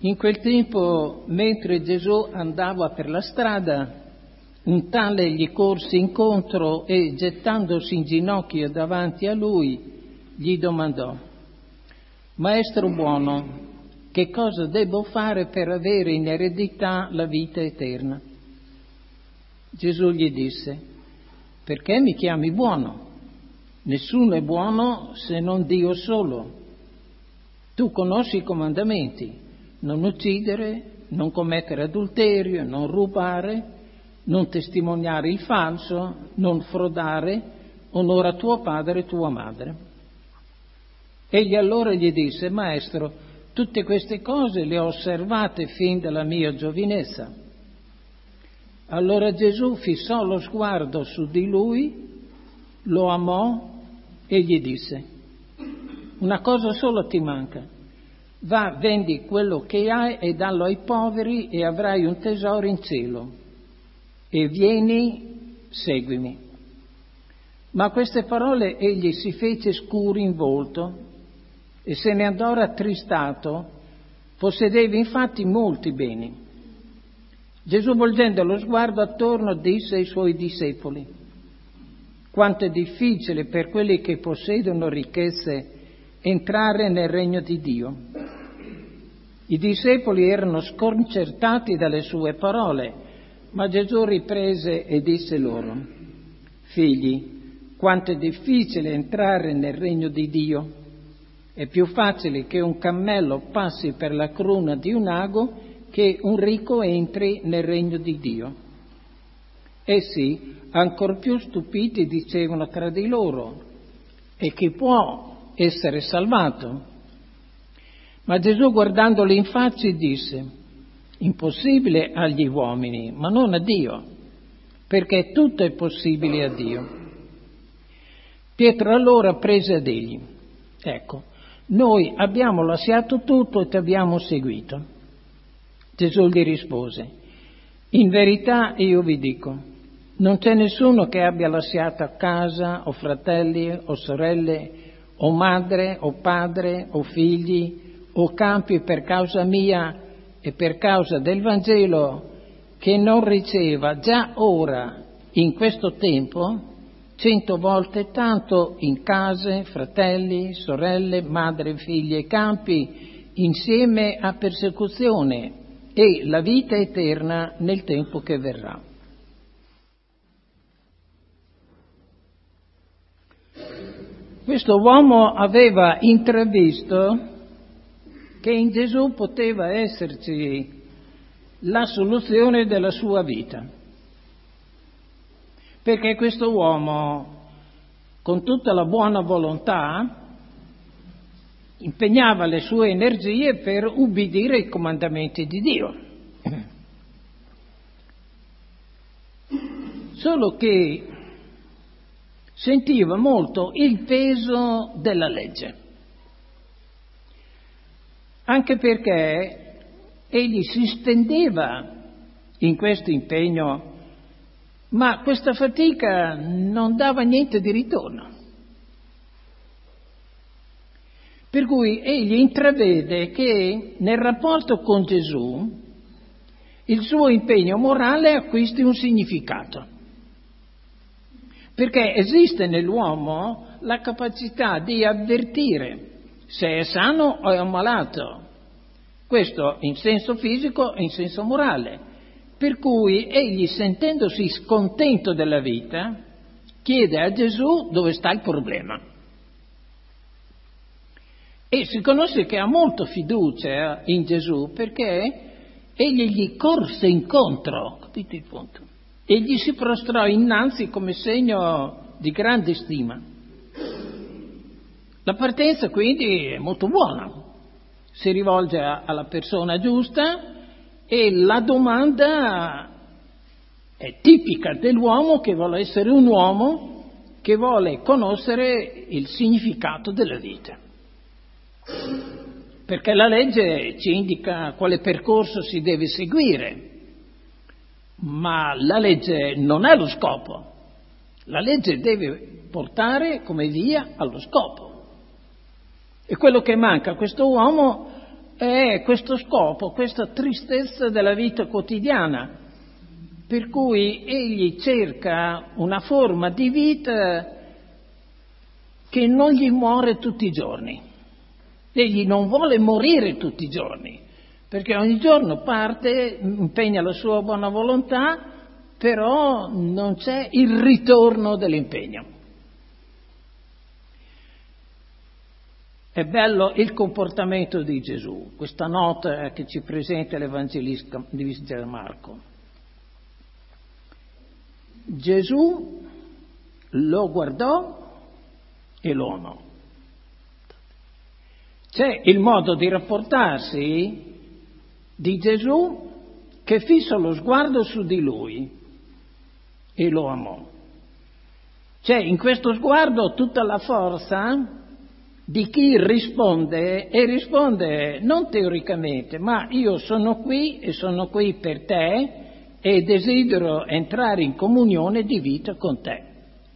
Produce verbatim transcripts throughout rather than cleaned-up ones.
In quel tempo, mentre Gesù andava per la strada, un tale gli corse incontro e, gettandosi in ginocchio davanti a lui, gli domandò: «Maestro buono, che cosa debbo fare per avere in eredità la vita eterna?» Gesù gli disse: «Perché mi chiami buono? Nessuno è buono se non Dio solo. Tu conosci i comandamenti: non uccidere, non commettere adulterio, non rubare, non testimoniare il falso, non frodare, onora tuo padre e tua madre». Egli allora gli disse: «Maestro, tutte queste cose le ho osservate fin dalla mia giovinezza». Allora Gesù fissò lo sguardo su di lui, lo amò e gli disse: «Una cosa sola ti manca. Va, vendi quello che hai e dallo ai poveri e avrai un tesoro in cielo. E vieni, seguimi». Ma a queste parole egli si fece scuro in volto e se ne andò rattristato. Possedeva infatti molti beni. Gesù, volgendo lo sguardo attorno, disse ai suoi discepoli: «Quanto è difficile per quelli che possiedono ricchezze entrare nel regno di Dio». I discepoli erano sconcertati dalle sue parole, ma Gesù riprese e disse loro: «Figli, quanto è difficile entrare nel regno di Dio. È più facile che un cammello passi per la cruna di un ago che un ricco entri nel regno di Dio». Essi, ancor più stupiti, dicevano tra di loro: «E chi può essere salvato?» Ma Gesù, guardandoli in faccia, disse: «Impossibile agli uomini, ma non a Dio, perché tutto è possibile a Dio». Pietro allora prese ad egli: «Ecco, noi abbiamo lasciato tutto e ti abbiamo seguito». Gesù gli rispose: «In verità io vi dico, non c'è nessuno che abbia lasciato casa o fratelli o sorelle o madre o padre o figli o campi per causa mia e per causa del Vangelo, che non riceva già ora, in questo tempo, cento volte tanto in case, fratelli, sorelle, madre, figli e campi, insieme a persecuzione e la vita eterna nel tempo che verrà». Questo uomo aveva intravisto che in Gesù poteva esserci la soluzione della sua vita, perché questo uomo, con tutta la buona volontà, impegnava le sue energie per ubbidire ai comandamenti di Dio. Solo che sentiva molto il peso della legge, anche perché egli si stendeva in questo impegno, ma questa fatica non dava niente di ritorno. Per cui egli intravede che nel rapporto con Gesù il suo impegno morale acquisti un significato, perché esiste nell'uomo la capacità di avvertire se è sano o è ammalato, questo in senso fisico e in senso morale, per cui egli, sentendosi scontento della vita, chiede a Gesù dove sta il problema. E si conosce che ha molta fiducia in Gesù perché egli gli corse incontro, capite il punto? Egli si prostrò innanzi come segno di grande stima. La partenza quindi è molto buona, si rivolge alla persona giusta e la domanda è tipica dell'uomo che vuole essere un uomo, che vuole conoscere il significato della vita. Perché la legge ci indica quale percorso si deve seguire, ma la legge non è lo scopo. La legge deve portare come via allo scopo. E quello che manca a questo uomo è questo scopo, questa tristezza della vita quotidiana, per cui egli cerca una forma di vita che non gli muore tutti i giorni. Egli non vuole morire tutti i giorni, perché ogni giorno parte, impegna la sua buona volontà, però non c'è il ritorno dell'impegno. È bello il comportamento di Gesù, questa nota che ci presenta l'Evangelista di Marco. Gesù lo guardò e lo amò. C'è il modo di rapportarsi di Gesù che fissa lo sguardo su di lui e lo amò. C'è in questo sguardo tutta la forza di chi risponde, e risponde non teoricamente, ma io sono qui e sono qui per te e desidero entrare in comunione di vita con te.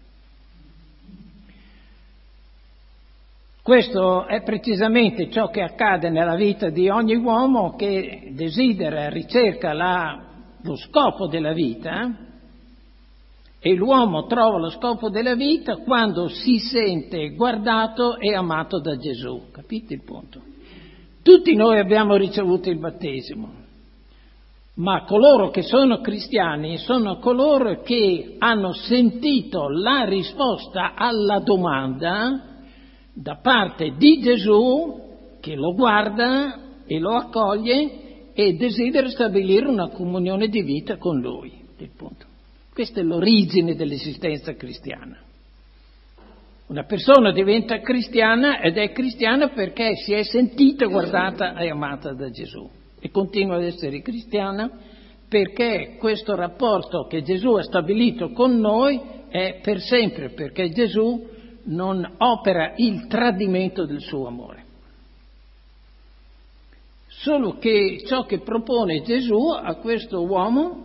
Questo è precisamente ciò che accade nella vita di ogni uomo che desidera, ricerca la, lo scopo della vita, e l'uomo trova lo scopo della vita quando si sente guardato e amato da Gesù. Capite il punto? Tutti noi abbiamo ricevuto il battesimo, ma coloro che sono cristiani sono coloro che hanno sentito la risposta alla domanda da parte di Gesù, che lo guarda e lo accoglie e desidera stabilire una comunione di vita con lui. Il punto. Questa è l'origine dell'esistenza cristiana. Una persona diventa cristiana ed è cristiana perché si è sentita guardata e amata da Gesù e continua ad essere cristiana perché questo rapporto che Gesù ha stabilito con noi è per sempre, perché Gesù non opera il tradimento del suo amore. Solo che ciò che propone Gesù a questo uomo,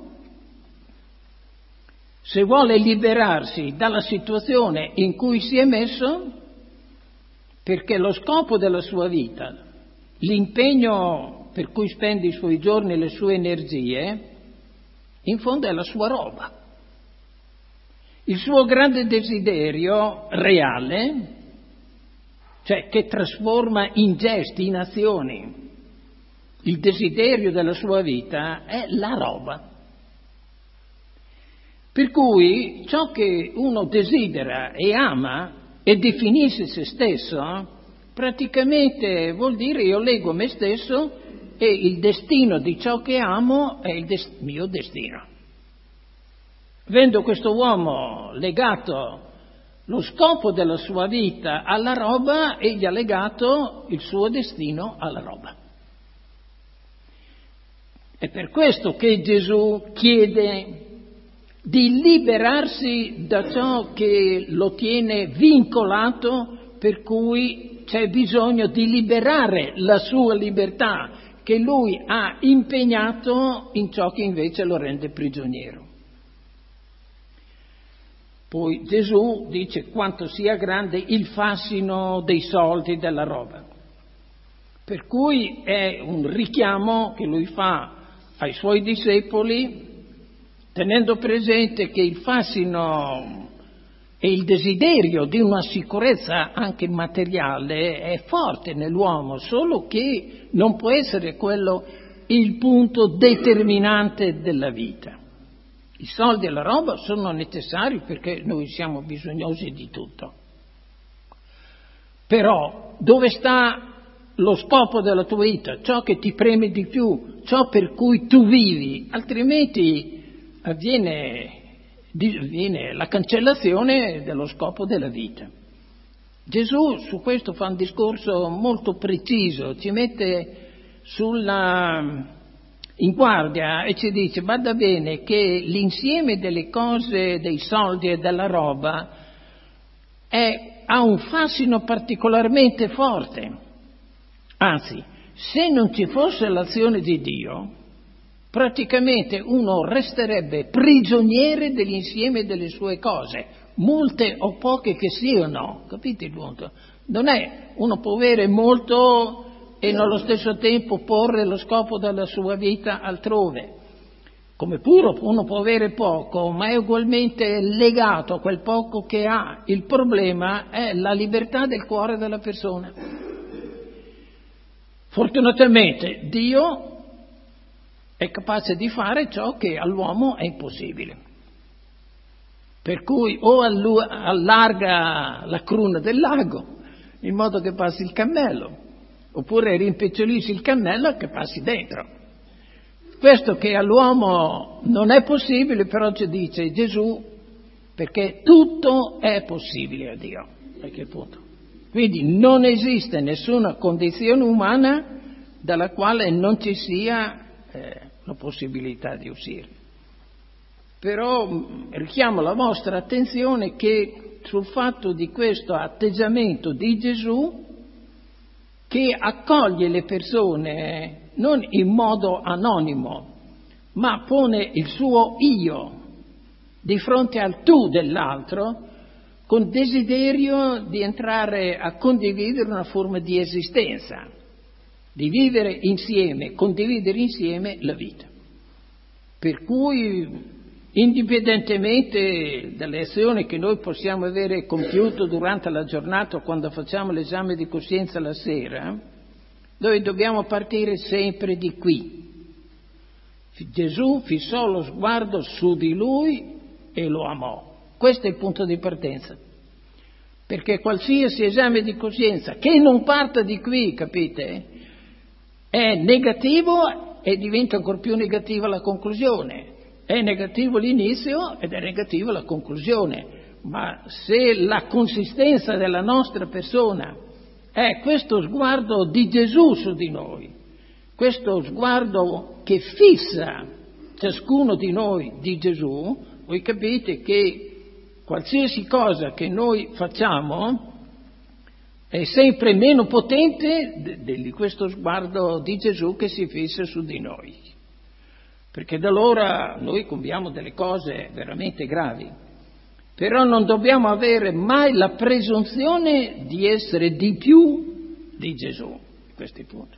se vuole liberarsi dalla situazione in cui si è messo, perché lo scopo della sua vita, l'impegno per cui spende i suoi giorni e le sue energie, in fondo è la sua roba. Il suo grande desiderio reale, cioè che trasforma in gesti, in azioni, il desiderio della sua vita è la roba. Per cui ciò che uno desidera e ama e definisce se stesso, praticamente vuol dire io leggo me stesso e il destino di ciò che amo è il des- mio destino. Avendo questo uomo legato lo scopo della sua vita alla roba, egli ha legato il suo destino alla roba. È per questo che Gesù chiede di liberarsi da ciò che lo tiene vincolato, per cui c'è bisogno di liberare la sua libertà che lui ha impegnato in ciò che invece lo rende prigioniero. Poi Gesù dice quanto sia grande il fascino dei soldi, della roba. Per cui è un richiamo che lui fa ai suoi discepoli, tenendo presente che il fascino e il desiderio di una sicurezza anche materiale è forte nell'uomo, solo che non può essere quello il punto determinante della vita. I soldi e la roba sono necessari perché noi siamo bisognosi di tutto. Però dove sta lo scopo della tua vita, ciò che ti preme di più, ciò per cui tu vivi, altrimenti avviene, avviene la cancellazione dello scopo della vita. Gesù su questo fa un discorso molto preciso, ci mette sulla, in guardia e ci dice: bada bene che l'insieme delle cose, dei soldi e della roba è, ha un fascino particolarmente forte. Anzi, se non ci fosse l'azione di Dio, praticamente uno resterebbe prigioniere dell'insieme delle sue cose, molte o poche che siano, capite il punto? Non è, uno può avere molto e nello stesso tempo porre lo scopo della sua vita altrove. Come pure uno può avere poco, ma è ugualmente legato a quel poco che ha. Il problema è la libertà del cuore della persona. Fortunatamente Dio è capace di fare ciò che all'uomo è impossibile. Per cui o allarga la cruna del lago in modo che passi il cammello, oppure rimpicciolisci il cammello che passi dentro. Questo che all'uomo non è possibile, però ci dice Gesù, perché tutto è possibile a Dio. A che punto? Quindi non esiste nessuna condizione umana dalla quale non ci sia eh, la possibilità di uscire. Però richiamo la vostra attenzione che sul fatto di questo atteggiamento di Gesù che accoglie le persone non in modo anonimo, ma pone il suo io di fronte al tu dell'altro con desiderio di entrare a condividere una forma di esistenza, di vivere insieme, condividere insieme la vita. Per cui, indipendentemente dalle azioni che noi possiamo avere compiuto durante la giornata o quando facciamo l'esame di coscienza la sera, noi dobbiamo partire sempre di qui. Gesù fissò lo sguardo su di lui e lo amò. Questo è il punto di partenza. Perché qualsiasi esame di coscienza che non parta di qui, capite, è negativo e diventa ancora più negativa la conclusione. È negativo l'inizio ed è negativa la conclusione. Ma se la consistenza della nostra persona è questo sguardo di Gesù su di noi, questo sguardo che fissa ciascuno di noi di Gesù, voi capite che qualsiasi cosa che noi facciamo è sempre meno potente di questo sguardo di Gesù che si fissa su di noi. Perché da allora noi compiamo delle cose veramente gravi. Però non dobbiamo avere mai la presunzione di essere di più di Gesù, questo è il punto.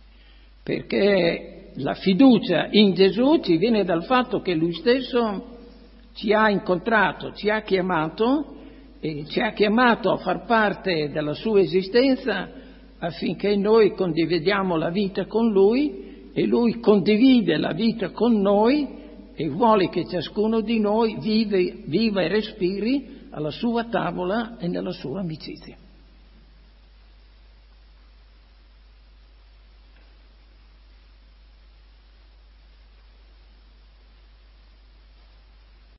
Perché la fiducia in Gesù ci viene dal fatto che Lui stesso ci ha incontrato, ci ha chiamato e ci ha chiamato a far parte della sua esistenza affinché noi condividiamo la vita con Lui e Lui condivide la vita con noi e vuole che ciascuno di noi vive, viva e respiri alla sua tavola e nella sua amicizia.